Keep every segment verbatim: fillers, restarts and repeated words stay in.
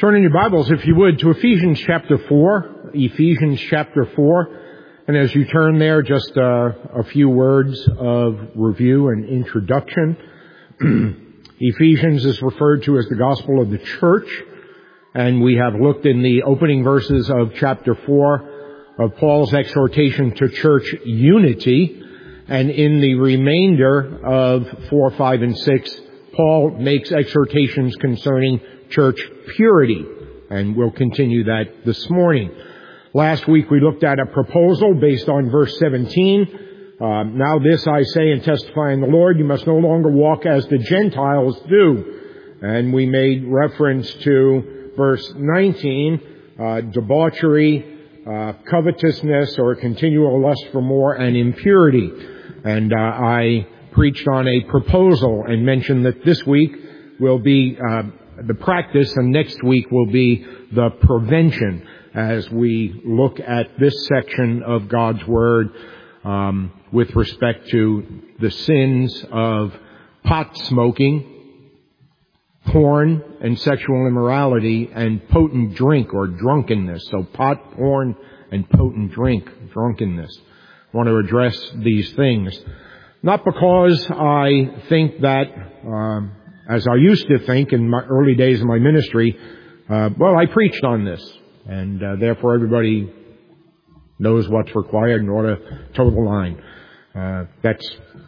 Turn in your Bibles, if you would, to Ephesians chapter four. Ephesians chapter four. And as you turn there, just uh, a few words of review and introduction. Ephesians is referred to as the gospel of the church. And we have looked in the opening verses of chapter four of Paul's exhortation to church unity. And in the remainder of four, five, and six, Paul makes exhortations concerning church purity. And we'll continue that this morning. Last week we looked at a proposal based on verse seventeen. Uh, now this I say and testify in the Lord, you must no longer walk as the Gentiles do. And we made reference to verse nineteen, uh, debauchery, uh, covetousness, or continual lust for more, and impurity. And uh, I preached on a proposal and mentioned that this week will be uh, the practice, and next week will be the prevention as we look at this section of God's Word um, with respect to the sins of pot smoking, porn, and sexual immorality, and potent drink or drunkenness. So pot, porn, and potent drink, drunkenness. I want to address these things. Not because I think that, um, as I used to think in my early days of my ministry, uh, well, I preached on this, and uh, therefore everybody knows what's required in order to toe the line. Uh, that's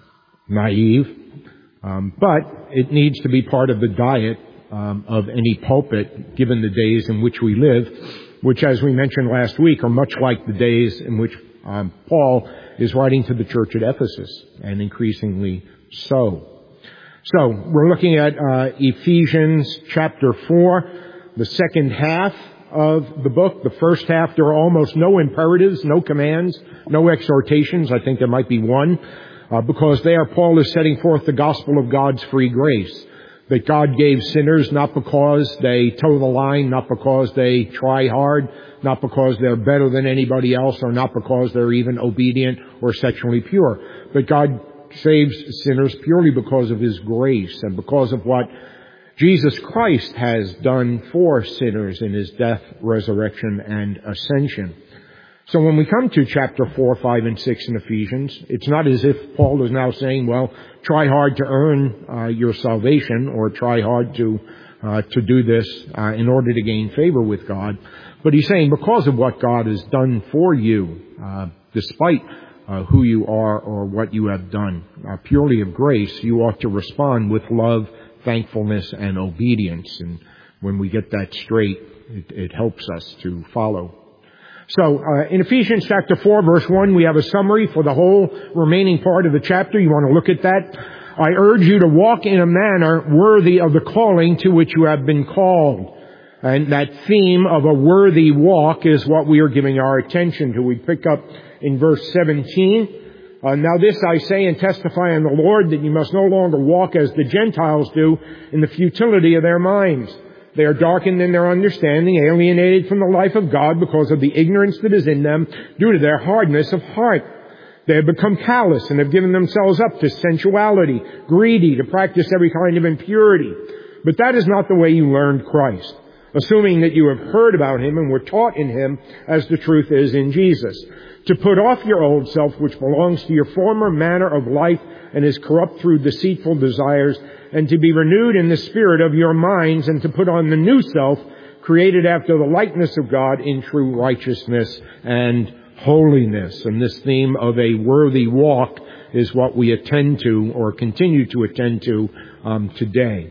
naive, um, but it needs to be part of the diet um, of any pulpit, given the days in which we live, which, as we mentioned last week, are much like the days in which um, Paul is writing to the church at Ephesus, and increasingly so. So, we're looking at uh, Ephesians chapter four, the second half of the book. The first half, there are almost no imperatives, no commands, no exhortations. I think there might be one, uh, because there Paul is setting forth the gospel of God's free grace. That God gave sinners not because they toe the line, not because they try hard, not because they're better than anybody else, or not because they're even obedient or sexually pure. But God saves sinners purely because of His grace and because of what Jesus Christ has done for sinners in His death, resurrection, and ascension. So when we come to chapter four, five, and six in Ephesians, it's not as if Paul is now saying, well, try hard to earn uh, your salvation, or try hard to uh, to do this uh, in order to gain favor with God. But he's saying because of what God has done for you, uh, despite uh, who you are or what you have done, uh, purely of grace, you ought to respond with love, thankfulness, and obedience. And when we get that straight, it, it helps us to follow. So, uh, in Ephesians chapter four, verse one, we have a summary for the whole remaining part of the chapter. You want to look at that? I urge you to walk in a manner worthy of the calling to which you have been called. And that theme of a worthy walk is what we are giving our attention to. We pick up in verse seventeen. Uh, now this I say and testify in the Lord, that you must no longer walk as the Gentiles do in the futility of their minds. They are darkened in their understanding, alienated from the life of God because of the ignorance that is in them due to their hardness of heart. They have become callous and have given themselves up to sensuality, greedy, to practice every kind of impurity. But that is not the way you learned Christ, assuming that you have heard about Him and were taught in Him as the truth is in Jesus. To put off your old self, which belongs to your former manner of life and is corrupt through deceitful desires, and to be renewed in the spirit of your minds, and to put on the new self, created after the likeness of God in true righteousness and holiness. And this theme of a worthy walk is what we attend to, or continue to attend to, um, today.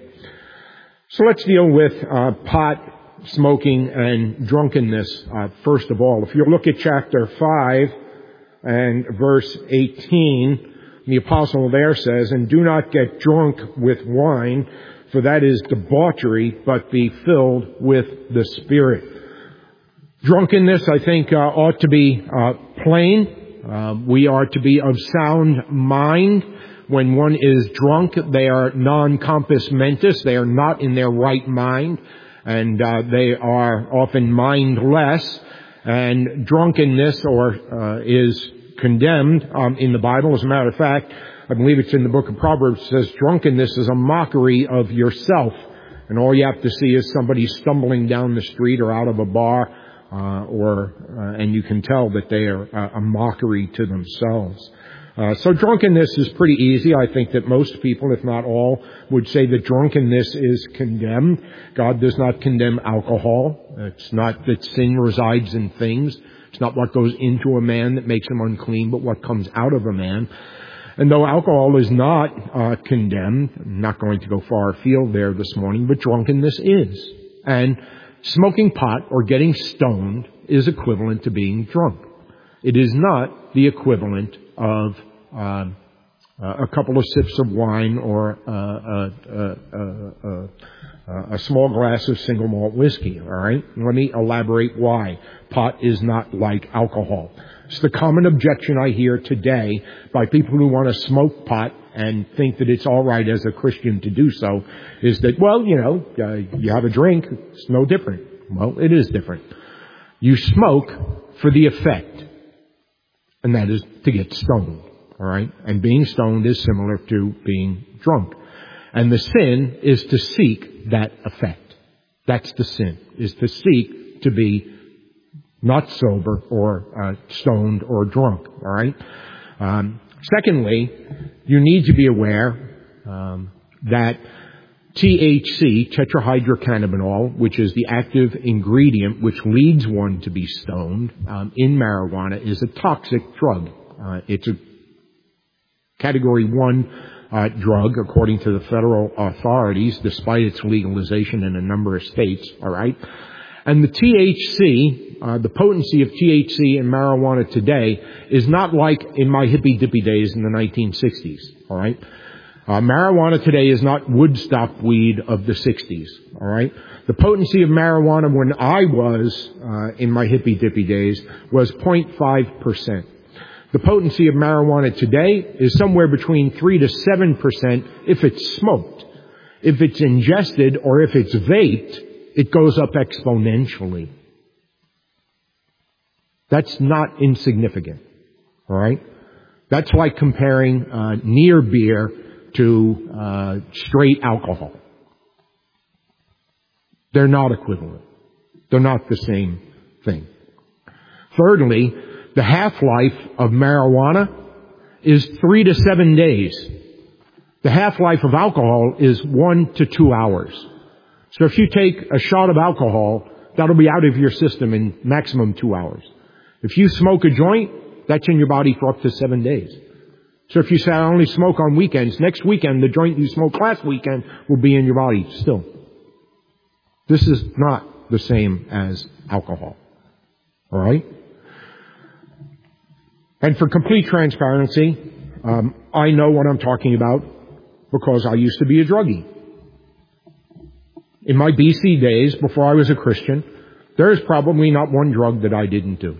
So let's deal with uh, pot, smoking, and drunkenness, uh, first of all. If you look at chapter five and verse eighteen, the apostle there says, and do not get drunk with wine, for that is debauchery, but be filled with the Spirit. Drunkenness, I think, uh, ought to be uh, plain. Uh, we are to be of sound mind. When one is drunk, they are non-compos mentis. They are not in their right mind. And uh, they are often mindless, and drunkenness or uh, is condemned um, in the Bible. As a matter of fact, I believe it's in the book of Proverbs, it says drunkenness is a mockery of yourself. and all you have to see is somebody stumbling down the street or out of a bar, uh, or, uh, and you can tell that they are a, a mockery to themselves. Uh, so drunkenness is pretty easy. I think that most people, if not all, would say that drunkenness is condemned. God does not condemn alcohol. It's not that sin resides in things. It's not what goes into a man that makes him unclean, but what comes out of a man. And though alcohol is not uh, condemned, I'm not going to go far afield there this morning, but drunkenness is. And smoking pot or getting stoned is equivalent to being drunk. It is not the equivalent of uh, a couple of sips of wine or uh, uh, uh, uh, uh, a small glass of single malt whiskey, all right? Let me elaborate why. Pot is not like alcohol. It's the common objection I hear today by people who want to smoke pot and think that it's all right as a Christian to do so, is that, well, you know, uh, you have a drink, it's no different. Well, it is different. You smoke for the effect, and that is to get stoned, all right? And being stoned is similar to being drunk. And the sin is to seek that effect. That's the sin, is to seek to be not sober or uh, stoned or drunk, all right? Um, secondly, you need to be aware um, that T H C, tetrahydrocannabinol, which is the active ingredient which leads one to be stoned um, in marijuana, is a toxic drug. Uh, it's a category one uh, drug, according to the federal authorities, despite its legalization in a number of states, all right? And the T H C, uh, the potency of T H C in marijuana today is not like in my hippy-dippy days in the nineteen sixties, all right? Uh, marijuana today is not Woodstock weed of the sixties, all right? The potency of marijuana when I was uh, in my hippy-dippy days was zero point five percent. The potency of marijuana today is somewhere between three to seven percent if it's smoked. If it's ingested or if it's vaped, it goes up exponentially. That's not insignificant, all right? That's like comparing uh, near beer to uh, straight alcohol. They're not equivalent. They're not the same thing. Thirdly, the half-life of marijuana is three to seven days. The half-life of alcohol is one to two hours. So if you take a shot of alcohol, that'll be out of your system in maximum two hours. If you smoke a joint, that's in your body for up to seven days. So if you say, I only smoke on weekends, next weekend, the joint you smoked last weekend will be in your body still. This is not the same as alcohol. All right? And for complete transparency, um, I know what I'm talking about because I used to be a druggie. In my B C days, before I was a Christian, there is probably not one drug that I didn't do.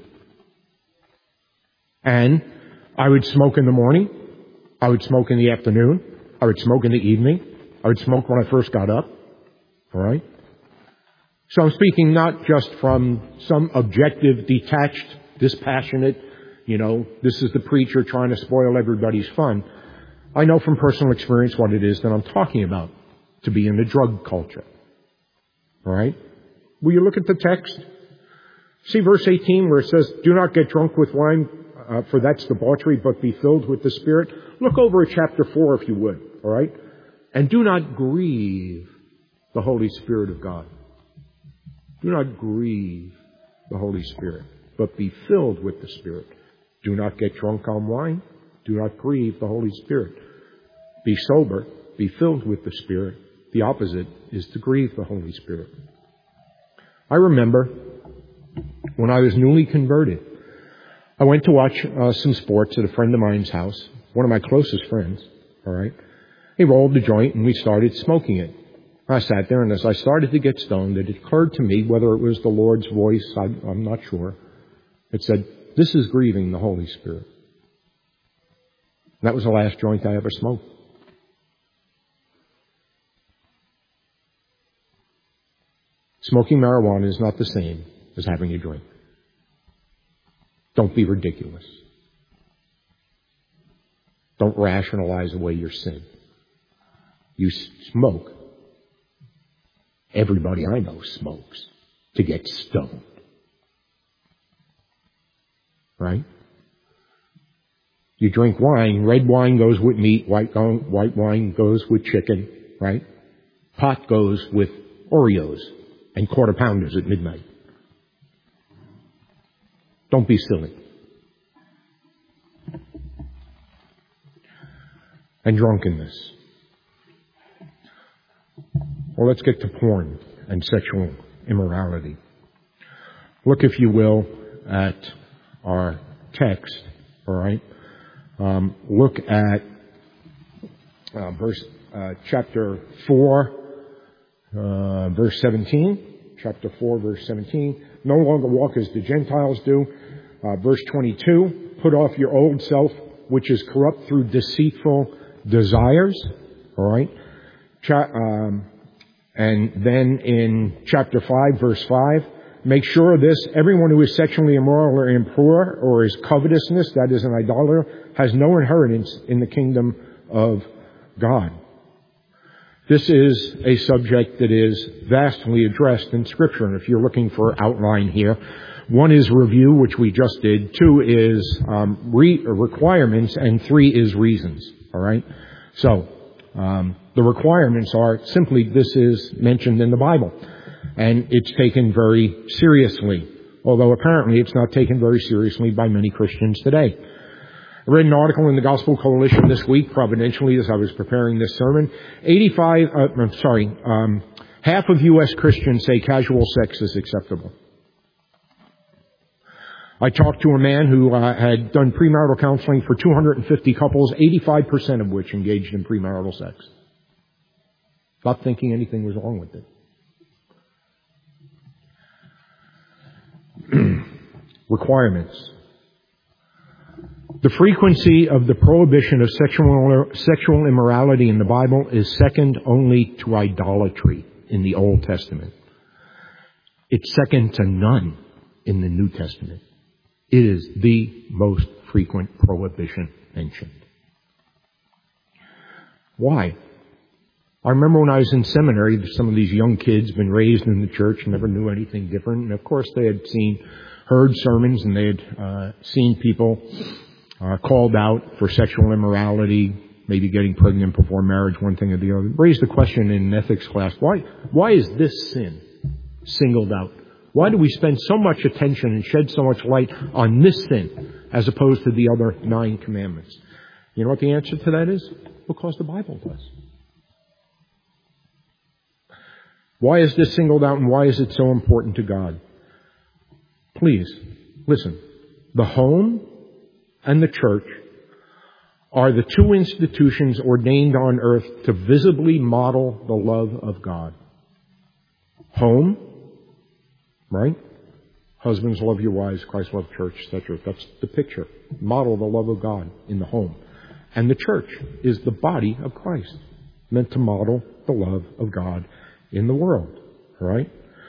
And I would smoke in the morning. I would smoke in the afternoon. I would smoke in the evening. I would smoke when I first got up. All right? So I'm speaking not just from some objective, detached, dispassionate, you know, this is the preacher trying to spoil everybody's fun. I know from personal experience what it is that I'm talking about, to be in the drug culture. All right? Will you look at the text? See verse eighteen where it says, do not get drunk with wine, uh, for that's debauchery, but be filled with the Spirit. Look over at chapter four if you would. All right? And do not grieve the Holy Spirit of God. Do not grieve the Holy Spirit, but be filled with the Spirit. Do not get drunk on wine. Do not grieve the Holy Spirit. Be sober. Be filled with the Spirit. The opposite is to grieve the Holy Spirit. I remember when I was newly converted, I went to watch uh, some sports at a friend of mine's house, one of my closest friends, all right? He rolled the joint and we started smoking it. I sat there, and as I started to get stoned, it occurred to me, whether it was the Lord's voice, I, I'm not sure, it said, this is grieving the Holy Spirit. And that was the last joint I ever smoked. Smoking marijuana is not the same as having a drink. Don't be ridiculous. Don't rationalize away your sin. You smoke Everybody I know smokes to get stoned. Right? You drink wine, red wine goes with meat, white, white wine goes with chicken, right? Pot goes with Oreos and quarter pounders at midnight. Don't be silly. And drunkenness. Well, let's get to porn and sexual immorality. Look, if you will, at our text, all right? Um, look at uh, verse, uh, chapter four, uh, verse seventeen. Chapter four, verse seventeen. No longer walk as the Gentiles do. Uh, verse twenty-two. Put off your old self, which is corrupt through deceitful desires. All right. Cha- um, and then in chapter five, verse five. Make sure of this, everyone who is sexually immoral or impure or is covetousness, that is an idolater, has no inheritance in the kingdom of God. This is a subject that is vastly addressed in Scripture, and if you're looking for outline here, one is review, which we just did, two is um, re- requirements, and three is reasons. All right? So, um, the requirements are simply this is mentioned in the Bible. And it's taken very seriously, although apparently it's not taken very seriously by many Christians today. I read an article in the Gospel Coalition this week, providentially, as I was preparing this sermon. eighty-five, uh, I'm sorry, um, half of U S Christians say casual sex is acceptable. I talked to a man who uh, had done premarital counseling for two hundred fifty couples, eighty-five percent of which engaged in premarital sex. Not thinking anything was wrong with it. Requirements. The frequency of the prohibition of sexual, sexual immorality in the Bible is second only to idolatry in the Old Testament. It's second to none in the New Testament. It is the most frequent prohibition mentioned. Why? I remember when I was in seminary, some of these young kids been raised in the church, never knew anything different. And of course they had seen, heard sermons, and they had uh, seen people uh, called out for sexual immorality, maybe getting pregnant before marriage, one thing or the other. Raised the question in an ethics class, why, why is this sin singled out? Why do we spend so much attention and shed so much light on this sin as opposed to the other nine commandments? You know what the answer to that is? Because the Bible does. Why is this singled out and why is it so important to God? Please, listen. The home and the church are the two institutions ordained on earth to visibly model the love of God. Home, right? Husbands, love your wives, Christ loved the church, et cetera. That's the picture. Model the love of God in the home. And the church is the body of Christ, meant to model the love of God in the world, right?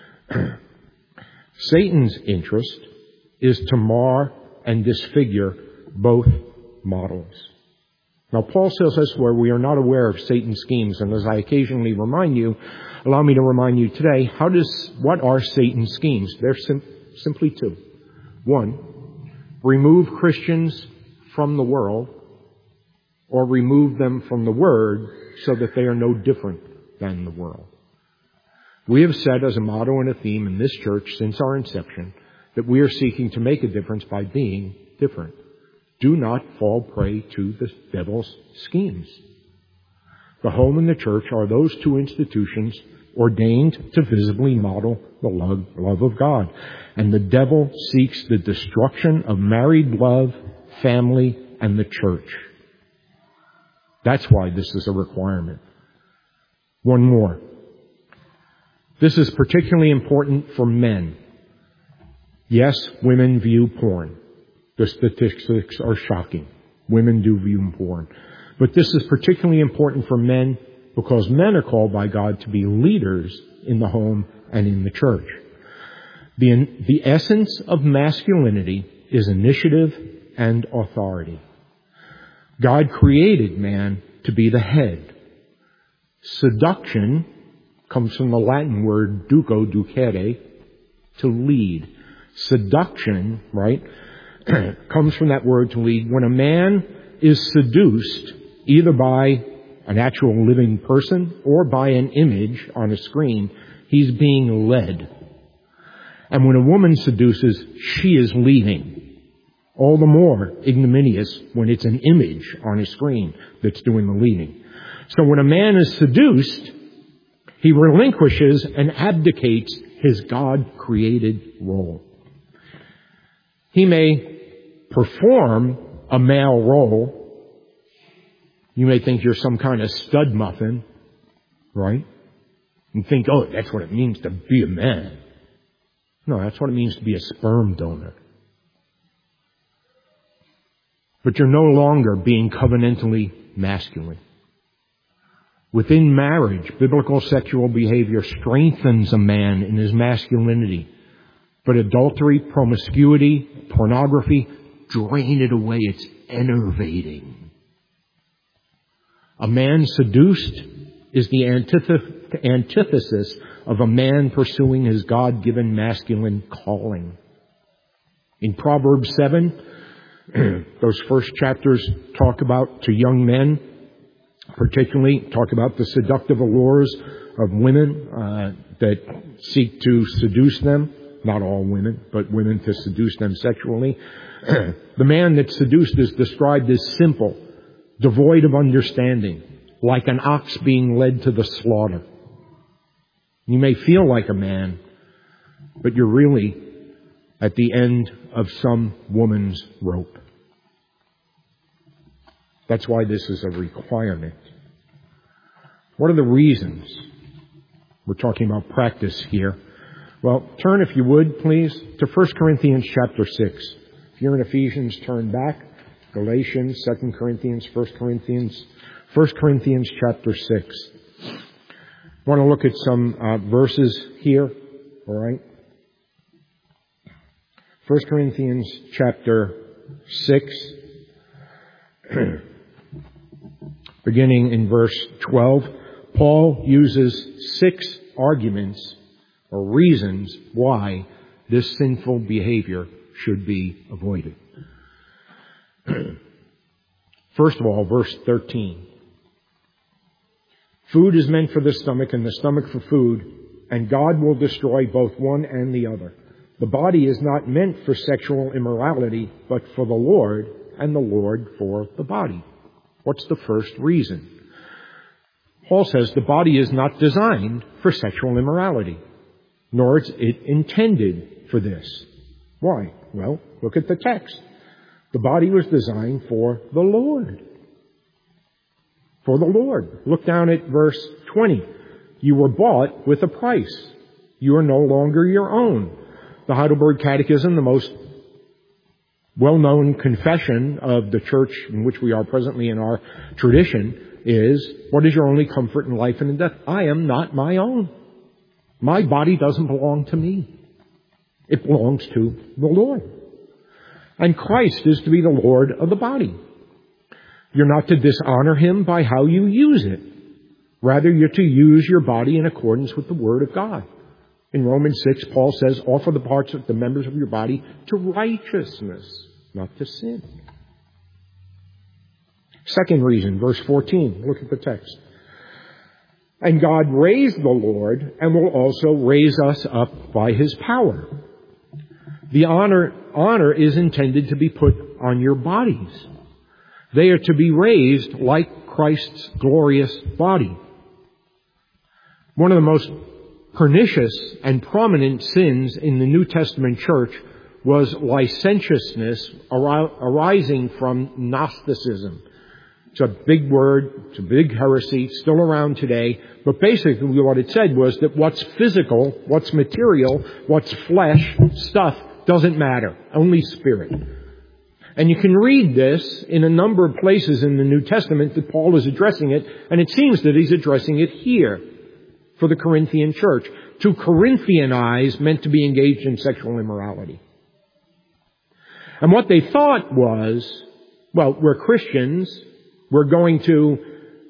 Satan's interest is to mar and disfigure both models. Now, Paul says elsewhere, we are not aware of Satan's schemes, and as I occasionally remind you, allow me to remind you today, how does, what are Satan's schemes? They're sim- simply two. One, remove Christians from the world, or remove them from the Word so that they are no different than the world. We have said as a motto and a theme in this church since our inception that we are seeking to make a difference by being different. Do not fall prey to the devil's schemes. The home and the church are those two institutions ordained to visibly model the love, love of God. And the devil seeks the destruction of married love, family, and the church. That's why this is a requirement. One more. This is particularly important for men. Yes, women view porn. The statistics are shocking. Women do view porn. But this is particularly important for men because men are called by God to be leaders in the home and in the church. The, the essence of masculinity is initiative and authority. God created man to be the head. Seduction Comes from the Latin word duco, ducere, to lead. Seduction, right, comes from that word to lead. When a man is seduced, either by an actual living person or by an image on a screen, he's being led. And when a woman seduces, she is leading. All the more ignominious when it's an image on a screen that's doing the leading. So when a man is seduced, he relinquishes and abdicates his God-created role. He may perform a male role. You may think you're some kind of stud muffin, right? And think, oh, that's what it means to be a man. No, that's what it means to be a sperm donor. But you're no longer being covenantally masculine. Within marriage, biblical sexual behavior strengthens a man in his masculinity. But adultery, promiscuity, pornography, drain it away. It's enervating. A man seduced is the antith- antithesis of a man pursuing his God-given masculine calling. In Proverbs seven, those first chapters talk about, to young men, particularly, talk about the seductive allures of women uh, that seek to seduce them. Not all women, but women to seduce them sexually. The man that's seduced is described as simple, devoid of understanding, like an ox being led to the slaughter. You may feel like a man, but you're really at the end of some woman's rope. That's why this is a requirement. What are the reasons? We're talking about practice here. Well, turn, if you would, please, to First Corinthians chapter six. If you're in Ephesians, turn back. Galatians, Second Corinthians, First Corinthians, First Corinthians chapter six. I want to look at some uh, verses here, all right? First Corinthians chapter six, beginning in verse twelve. Paul uses six arguments or reasons why this sinful behavior should be avoided. First of all, verse thirteen. Food is meant for the stomach and the stomach for food, and God will destroy both one and the other. The body is not meant for sexual immorality, but for the Lord, and the Lord for the body. What's the first reason? Paul says the body is not designed for sexual immorality, nor is it intended for this. Why? Well, look at the text. The body was designed for the Lord. For the Lord. Look down at verse twenty. You were bought with a price. You are no longer your own. The Heidelberg Catechism, the most well-known confession of the church in which we are presently in our tradition, is, what is your only comfort in life and in death? I am not my own. My body doesn't belong to me. It belongs to the Lord. And Christ is to be the Lord of the body. You're not to dishonor Him by how you use it. Rather, you're to use your body in accordance with the Word of God. In Romans six, Paul says, offer the parts of the members of your body to righteousness, not to sin. Second reason, verse fourteen. Look at the text. And God raised the Lord and will also raise us up by His power. The honor, honor is intended to be put on your bodies. They are to be raised like Christ's glorious body. One of the most pernicious and prominent sins in the New Testament church was licentiousness arising from Gnosticism. It's a big word, it's a big heresy, still around today, but basically what it said was that what's physical, what's material, what's flesh, stuff, doesn't matter, only spirit. And you can read this in a number of places in the New Testament that Paul is addressing it, and it seems that he's addressing it here for the Corinthian church. To Corinthianize meant to be engaged in sexual immorality. And what they thought was, well, we're Christians, we're going to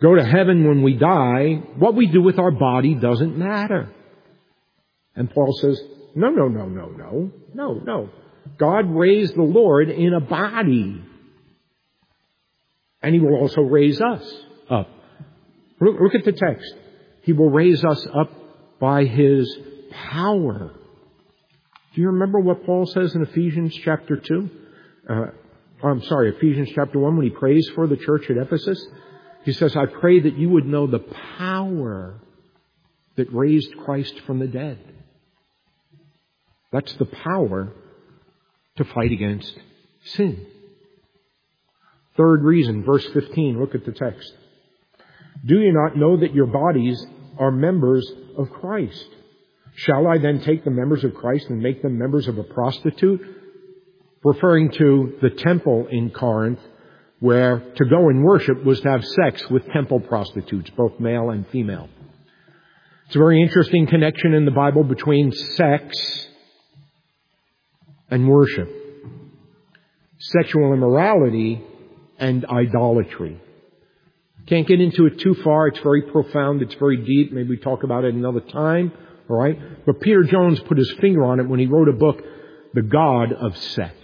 go to heaven when we die, what we do with our body doesn't matter. And Paul says, no, no, no, no, no, no, no. God raised the Lord in a body. And He will also raise us up. Look, look at the text. He will raise us up by His power. Do you remember what Paul says in Ephesians chapter two? Uh, I'm sorry, Ephesians chapter one, when he prays for the church at Ephesus? He says, I pray that you would know the power that raised Christ from the dead. That's the power to fight against sin. Third reason, verse fifteen, look at the text. Do you not know that your bodies are members of Christ? Shall I then take the members of Christ and make them members of a prostitute? Referring to the temple in Corinth, where to go and worship was to have sex with temple prostitutes, both male and female. It's a very interesting connection in the Bible between sex and worship. Sexual immorality and idolatry. Can't get into it too far. It's very profound. It's very deep. Maybe we talk about it another time. All right? But Peter Jones put his finger on it when he wrote a book, The God of Sex.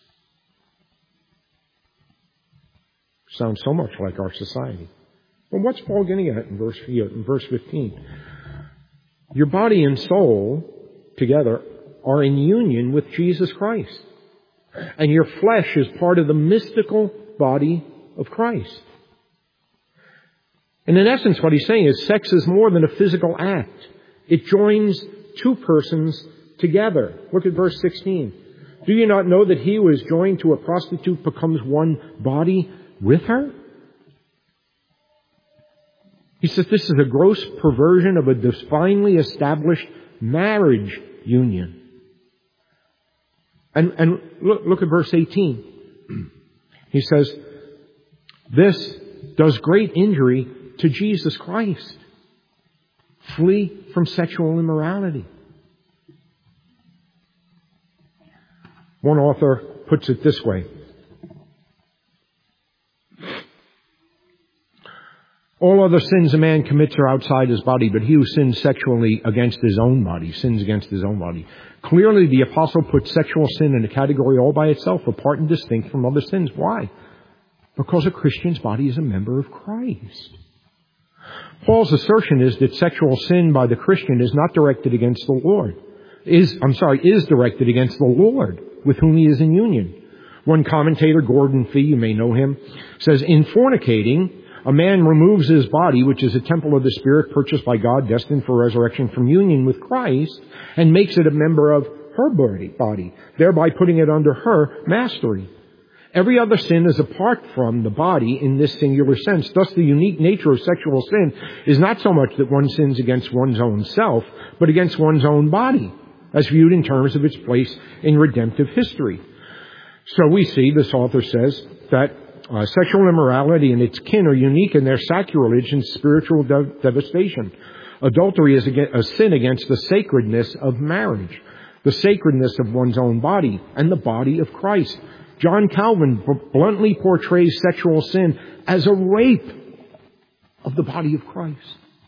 Sounds so much like our society. Well, what's Paul getting at in verse, in verse fifteen? Your body and soul together are in union with Jesus Christ. And your flesh is part of the mystical body of Christ. And in essence, what he's saying is sex is more than a physical act. It joins two persons together. Look at verse sixteen. Do you not know that he who is joined to a prostitute becomes one body with her? He says this is a gross perversion of a divinely established marriage union. And, and look, look at verse eighteen. He says, this does great injury to Jesus Christ. Flee from sexual immorality. One author puts it this way. All other sins a man commits are outside his body, but he who sins sexually against his own body sins against his own body. Clearly, the apostle puts sexual sin in a category all by itself, apart and distinct from other sins. Why? Because a Christian's body is a member of Christ. Paul's assertion is that sexual sin by the Christian is not directed against the Lord. Is, I'm sorry, is directed against the Lord, with whom he is in union. One commentator, Gordon Fee, you may know him, says, in fornicating, a man removes his body, which is a temple of the Spirit purchased by God, destined for resurrection, from union with Christ, and makes it a member of her body, thereby putting it under her mastery. Every other sin is apart from the body in this singular sense. Thus, the unique nature of sexual sin is not so much that one sins against one's own self, but against one's own body, as viewed in terms of its place in redemptive history. So we see, this author says, that uh, sexual immorality and its kin are unique in their sacrilege and spiritual de- devastation. Adultery is a sin against the sacredness of marriage, the sacredness of one's own body, and the body of Christ. John Calvin bluntly portrays sexual sin as a rape of the body of Christ.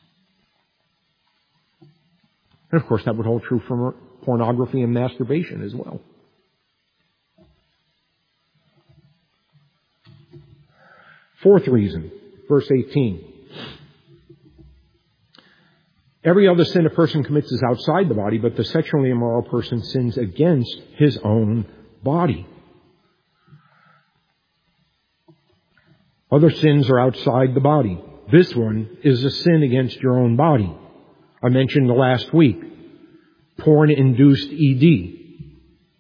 And of course, that would hold true for pornography and masturbation as well. Fourth reason, verse eighteen. Every other sin a person commits is outside the body, but the sexually immoral person sins against his own body. Other sins are outside the body. This one is a sin against your own body. I mentioned the last week, porn-induced E D.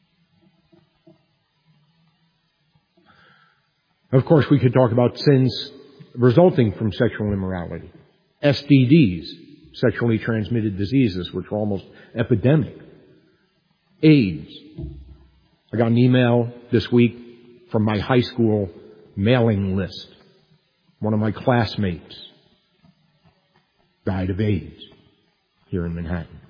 Of course, we could talk about sins resulting from sexual immorality. S T Ds, sexually transmitted diseases, which are almost epidemic. AIDS. I got an email this week from my high school mailing list. One of my classmates died of AIDS here in Manhattan.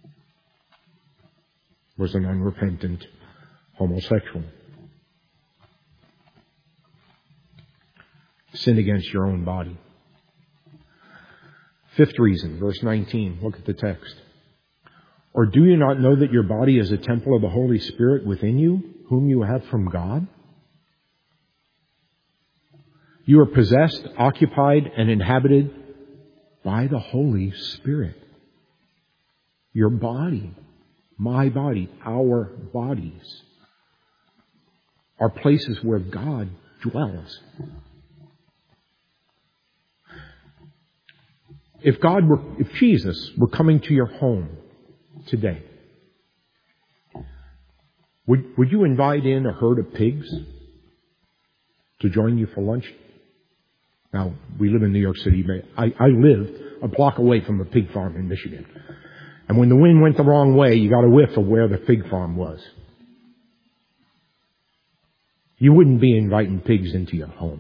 Was an unrepentant homosexual. Sin against your own body. Fifth reason, verse nineteen. Look at the text. Or do you not know that your body is a temple of the Holy Spirit within you, whom you have from God? You are possessed, occupied, and inhabited by the Holy Spirit. Your body, my body, our bodies are places where God dwells. If God were, if Jesus were coming to your home today, would, would you invite in a herd of pigs to join you for lunch? Now, we live in New York City. I, I lived a block away from a pig farm in Michigan. And when the wind went the wrong way, you got a whiff of where the pig farm was. You wouldn't be inviting pigs into your home.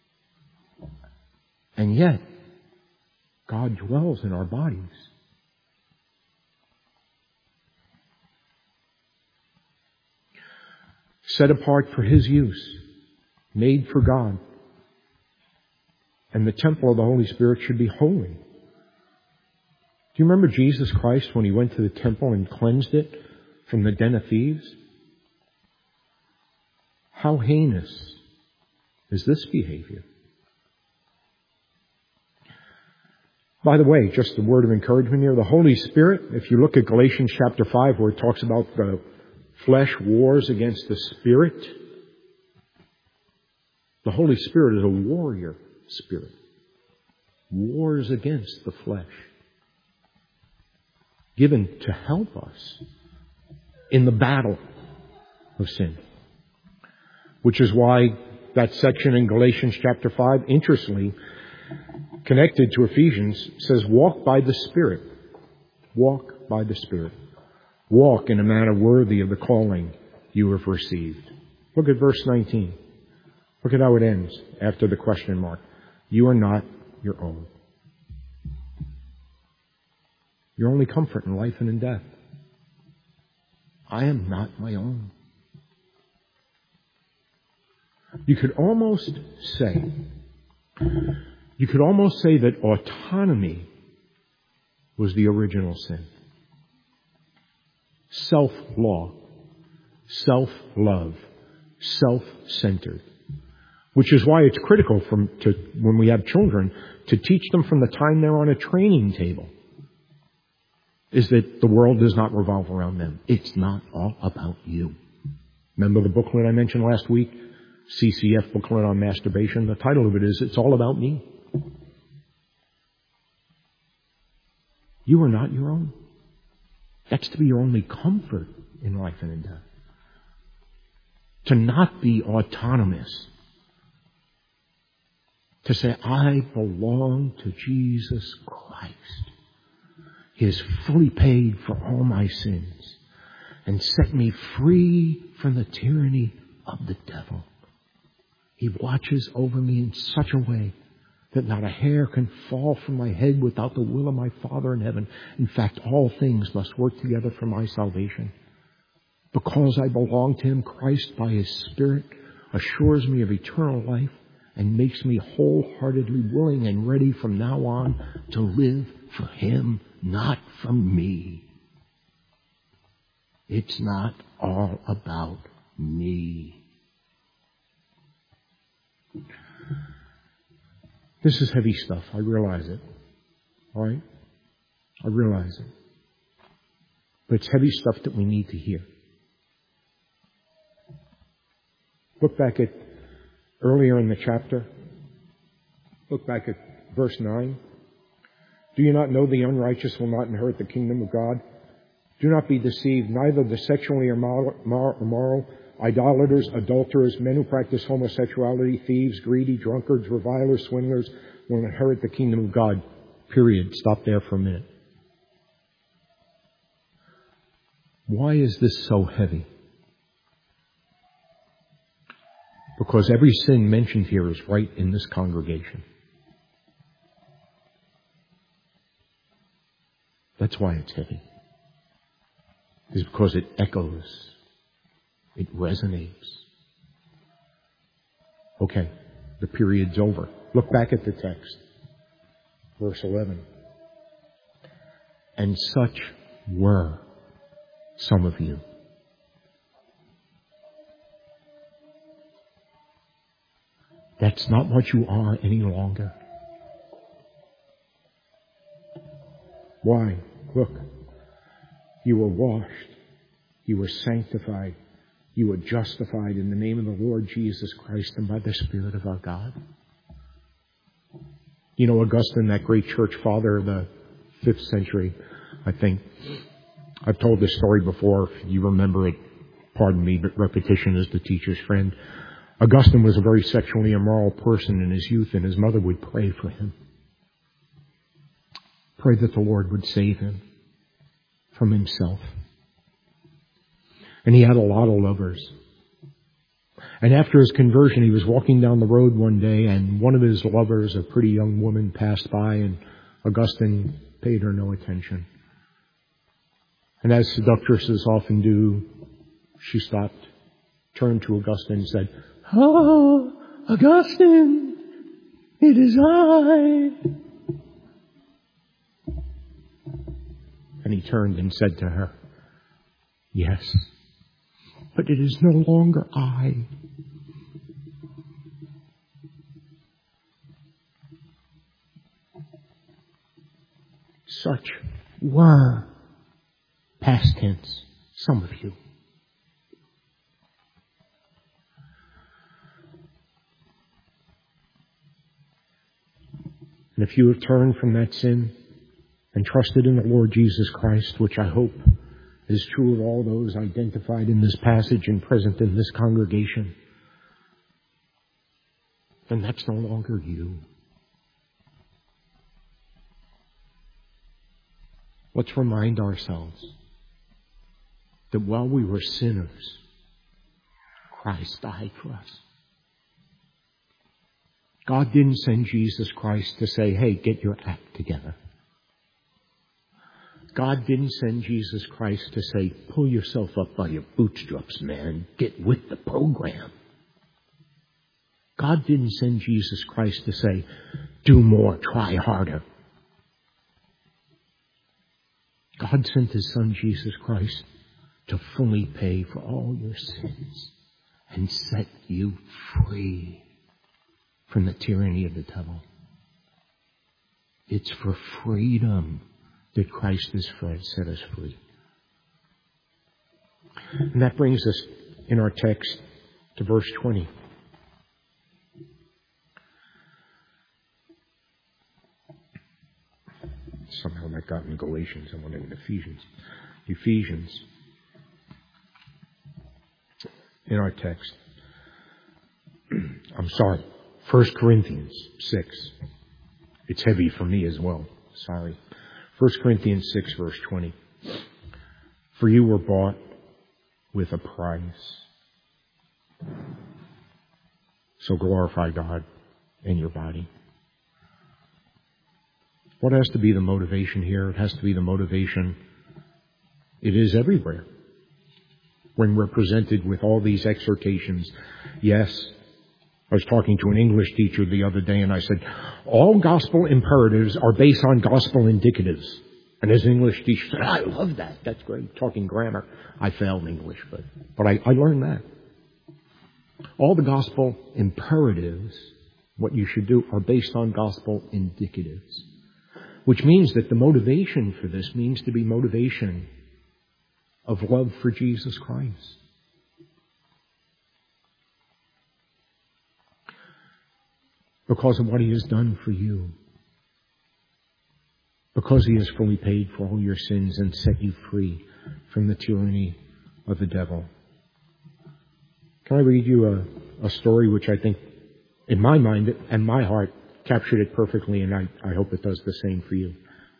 And yet, God dwells in our bodies. Set apart for His use. Made for God. And the temple of the Holy Spirit should be holy. Do you remember Jesus Christ when He went to the temple and cleansed it from the den of thieves? How heinous is this behavior? By the way, just a word of encouragement here. The Holy Spirit, if you look at Galatians chapter five, where it talks about the flesh wars against the Spirit, the Holy Spirit is a warrior spirit. Wars against the flesh. Given to help us in the battle of sin. Which is why that section in Galatians chapter five, interestingly, connected to Ephesians, says, walk by the Spirit. Walk by the Spirit. Walk in a manner worthy of the calling you have received. Look at verse nineteen. Look at how it ends after the question mark. You are not your own. Your only comfort in life and in death. I am not my own. You could almost say, you could almost say that autonomy was the original sin. Self-law, self-love, self-centered. Which is why it's critical from, to, when we have children, to teach them from the time they're on a training table, is that the world does not revolve around them. It's not all about you. Remember the booklet I mentioned last week? C C F booklet on masturbation. The title of it is, It's All About Me. You are not your own. That's to be your only comfort in life and in death. To not be autonomous. To say, I belong to Jesus Christ. He has fully paid for all my sins and set me free from the tyranny of the devil. He watches over me in such a way that not a hair can fall from my head without the will of my Father in heaven. In fact, all things must work together for my salvation. Because I belong to Him, Christ, by His Spirit, assures me of eternal life and makes me wholeheartedly willing and ready from now on to live for Him, not from me. It's not all about me. This is heavy stuff. I realize it. All right? I realize it. But it's heavy stuff that we need to hear. Look back at earlier in the chapter. Look back at verse nine. Do you not know the unrighteous will not inherit the kingdom of God? Do not be deceived. Neither the sexually immoral, idolaters, adulterers, men who practice homosexuality, thieves, greedy, drunkards, revilers, swindlers will inherit the kingdom of God. Period. Stop there for a minute. Why is this so heavy? Because every sin mentioned here is right in this congregation. That's why it's heavy. It's because it echoes. It resonates. Okay, the period's over. Look back at the text. Verse eleven. And such were some of you. That's not what you are any longer. Why? Look, you were washed, you were sanctified, you were justified in the name of the Lord Jesus Christ and by the Spirit of our God. You know, Augustine, that great church father of the fifth century, I think. I've told this story before. If you remember it, pardon me, but repetition is the teacher's friend. Augustine was a very sexually immoral person in his youth, and his mother would pray for him. Pray that the Lord would save him from himself. And he had a lot of lovers. And after his conversion, he was walking down the road one day, and one of his lovers, a pretty young woman, passed by, and Augustine paid her no attention. And as seductresses often do, she stopped, turned to Augustine and said, "Oh, Augustine, it is I." And he turned and said to her, "Yes, but it is no longer I." Such were, past tense, some of you. And if you have turned from that sin and trusted in the Lord Jesus Christ, which I hope is true of all those identified in this passage and present in this congregation, then that's no longer you. Let's remind ourselves that while we were sinners, Christ died for us. God didn't send Jesus Christ to say, "Hey, get your act together." God didn't send Jesus Christ to say, "Pull yourself up by your bootstraps, man. Get with the program." God didn't send Jesus Christ to say, "Do more, try harder." God sent His Son, Jesus Christ, to fully pay for all your sins and set you free from the tyranny of the devil. It's for freedom that Christ has set us free. And that brings us in our text to verse twenty. Somehow that got in Galatians. I went in Ephesians. Ephesians. In our text. I'm sorry. First Corinthians six. It's heavy for me as well. Sorry. First Corinthians six, verse twenty. For you were bought with a price. So glorify God in your body. What has to be the motivation here? It has to be the motivation. It is everywhere. When we're presented with all these exhortations. Yes, I was talking to an English teacher the other day and I said, all gospel imperatives are based on gospel indicatives. And his English teacher said, I love that. That's great. Talking grammar. I failed English, but, but I, I learned that. All the gospel imperatives, what you should do, are based on gospel indicatives. Which means that the motivation for this means to be motivation of love for Jesus Christ. Because of what He has done for you. Because He has fully paid for all your sins and set you free from the tyranny of the devil. Can I read you a, a story which I think, in my mind and my heart, captured it perfectly, and I, I hope it does the same for you.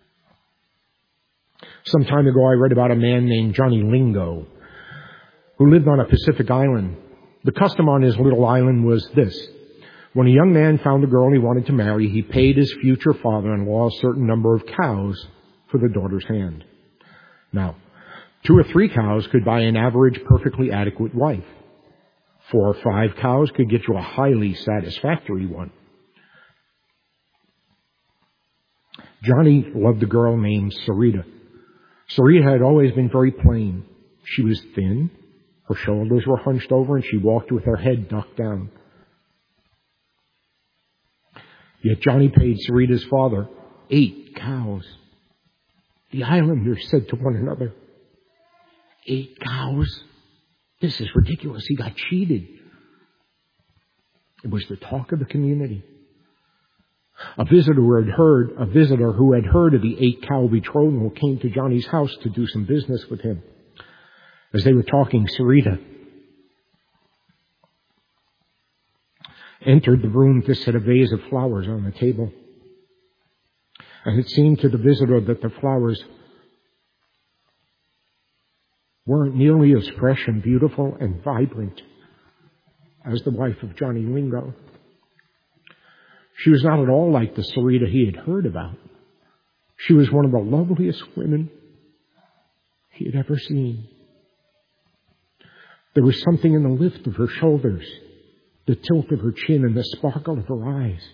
Some time ago, I read about a man named Johnny Lingo, who lived on a Pacific island. The custom on his little island was this. When a young man found a girl he wanted to marry, he paid his future father-in-law a certain number of cows for the daughter's hand. Now, two or three cows could buy an average, perfectly adequate wife. Four or five cows could get you a highly satisfactory one. Johnny loved a girl named Sarita. Sarita had always been very plain. She was thin, her shoulders were hunched over, and she walked with her head ducked down. Yet Johnny paid Sarita's father eight cows. The islanders said to one another, "Eight cows? This is ridiculous. He got cheated." It was the talk of the community. A visitor who had heard, a visitor who had heard of the eight-cow betrothal came to Johnny's house to do some business with him. As they were talking, Sarita entered the room to set a vase of flowers on the table. And it seemed to the visitor that the flowers weren't nearly as fresh and beautiful and vibrant as the wife of Johnny Lingo. She was not at all like the Sarita he had heard about. She was one of the loveliest women he had ever seen. There was something in the lift of her shoulders, the tilt of her chin, and the sparkle of her eyes.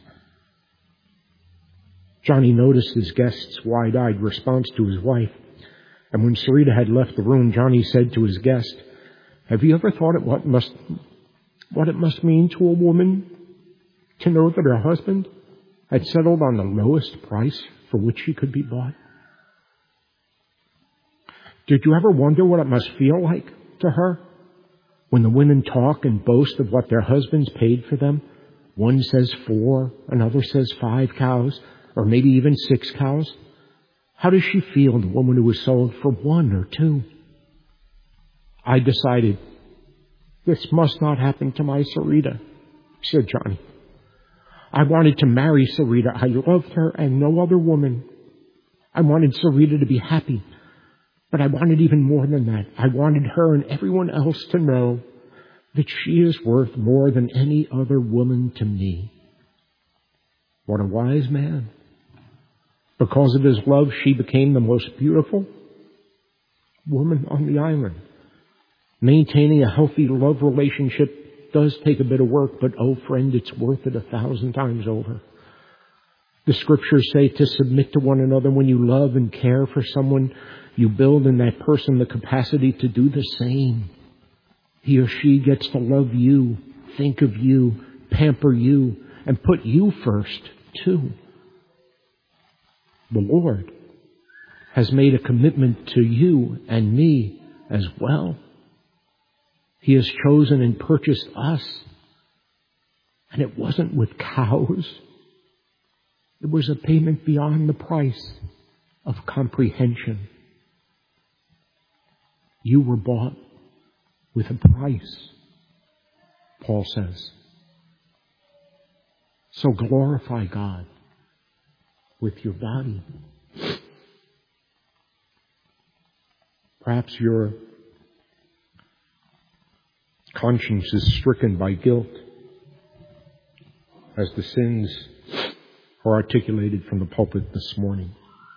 Johnny noticed his guest's wide-eyed response to his wife. And when Sarita had left the room, Johnny said to his guest, "Have you ever thought of what must, what it must mean to a woman to know that her husband had settled on the lowest price for which she could be bought? Did you ever wonder what it must feel like to her when the women talk and boast of what their husbands paid for them? One says four, another says five cows, or maybe even six cows. How does she feel, the woman who was sold for one or two?" I decided, this must not happen to my Sarita, said Johnny. I wanted to marry Sarita. I loved her and no other woman. I wanted Sarita to be happy, but I wanted even more than that. I wanted her and everyone else to know that she is worth more than any other woman to me. What a wise man. Because of his love, she became the most beautiful woman on the island. Maintaining a healthy love relationship does take a bit of work, but oh friend, it's worth it a thousand times over. The scriptures say to submit to one another. When you love and care for someone, you build in that person the capacity to do the same. He or she gets to love you, think of you, pamper you, and put you first too. The Lord has made a commitment to you and me as well. He has chosen and purchased us. And it wasn't with cows. It was a payment beyond the price of comprehension. You were bought with a price, Paul says. So glorify God with your body. Perhaps your conscience is stricken by guilt as the sins are articulated from the pulpit this morning.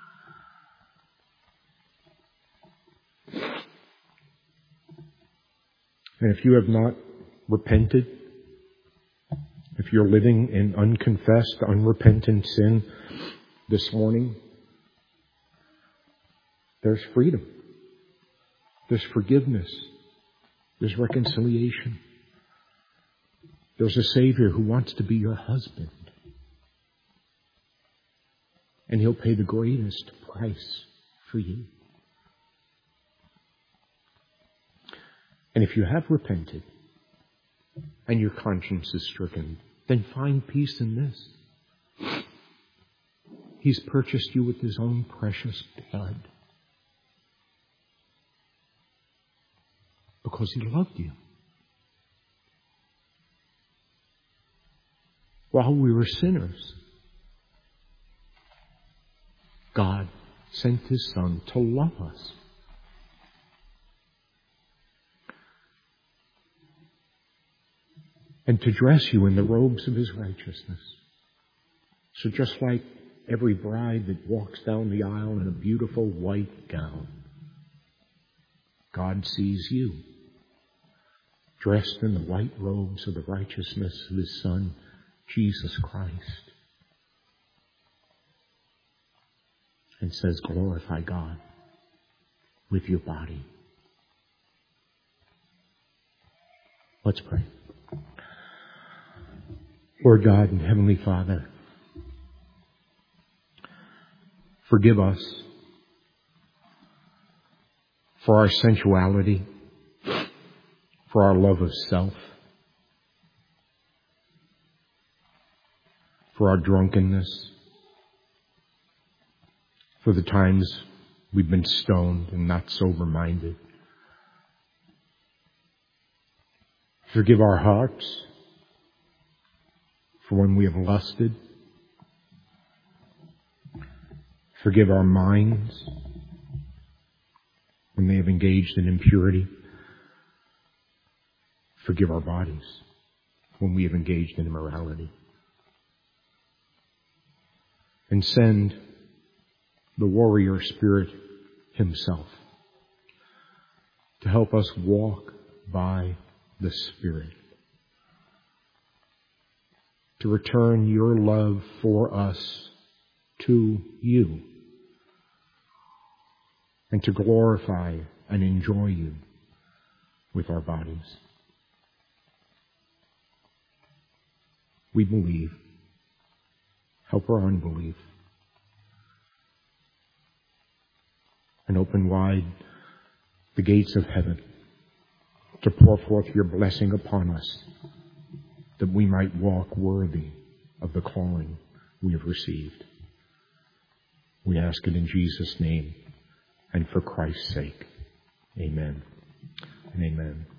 And if you have not repented, if you're living in unconfessed, unrepentant sin this morning, there's freedom. There's forgiveness. There's reconciliation. There's a Savior who wants to be your husband. And He'll pay the greatest price for you. And if you have repented and your conscience is stricken, then find peace in this. He's purchased you with His own precious blood. Because He loved you. While we were sinners, God sent His Son to love us. And to dress you in the robes of His righteousness. So just like every bride that walks down the aisle in a beautiful white gown, God sees you dressed in the white robes of the righteousness of His Son, Jesus Christ, and says, glorify God with your body. Let's pray. Lord God and Heavenly Father, forgive us for our sensuality, for our love of self, for our drunkenness, for the times we've been stoned and not sober-minded. Forgive our hearts for when we have lusted. Forgive our minds when they have engaged in impurity. Forgive our bodies when we have engaged in immorality. And send the warrior spirit himself to help us walk by the Spirit, to return your love for us to you, and to glorify and enjoy you with our bodies. We believe. Help our unbelief. And open wide the gates of heaven to pour forth your blessing upon us, that we might walk worthy of the calling we have received. We ask it in Jesus' name and for Christ's sake. Amen and amen.